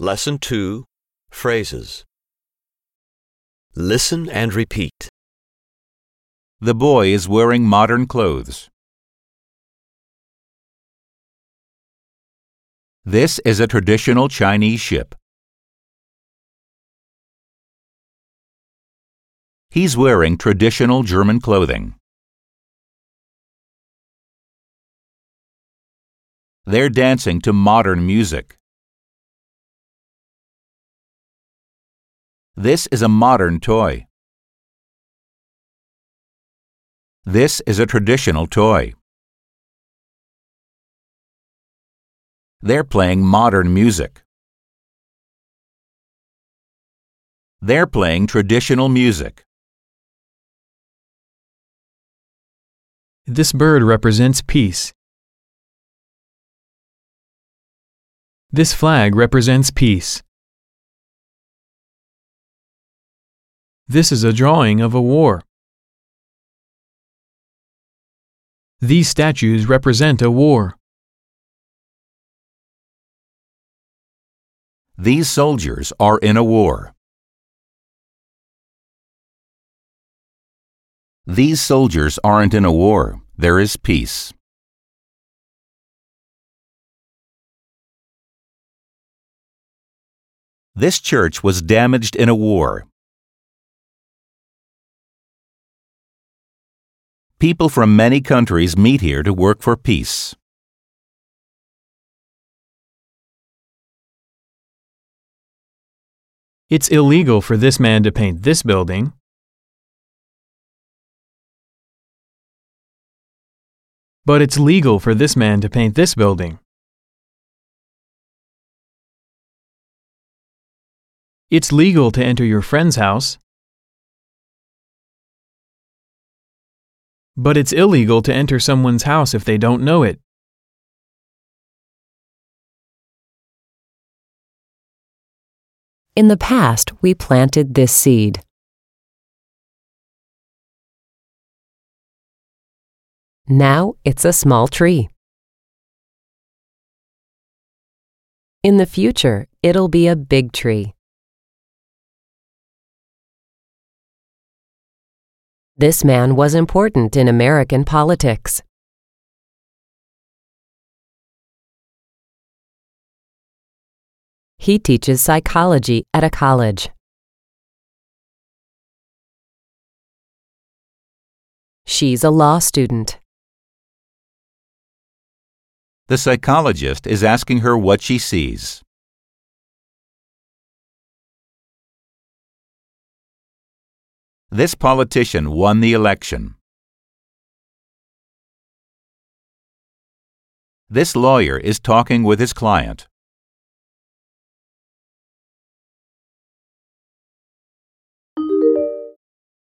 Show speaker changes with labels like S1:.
S1: Lesson 2, Phrases. Listen and repeat.
S2: The boy is wearing modern clothes. This is a traditional Chinese ship. He's wearing traditional German clothing. They're dancing to modern music. This is a modern toy. This is a traditional toy. They're playing modern music. They're playing traditional music.
S3: This bird represents peace. This flag represents peace. This is a drawing of a war. These statues represent a war.
S2: These soldiers are in a war. These soldiers aren't in a war. There is peace. This church was damaged in a war. People from many countries meet here to work for peace.
S3: It's illegal for this man to paint this building. But it's legal for this man to paint this building. It's legal to enter your friend's house. But it's illegal to enter someone's house if they don't know it.
S4: In the past, we planted this seed. Now it's a small tree. In the future, it'll be a big tree. This man was important in American politics. He teaches psychology at a college. She's a law student.
S2: The psychologist is asking her what she sees. This politician won the election. This lawyer is talking with his client.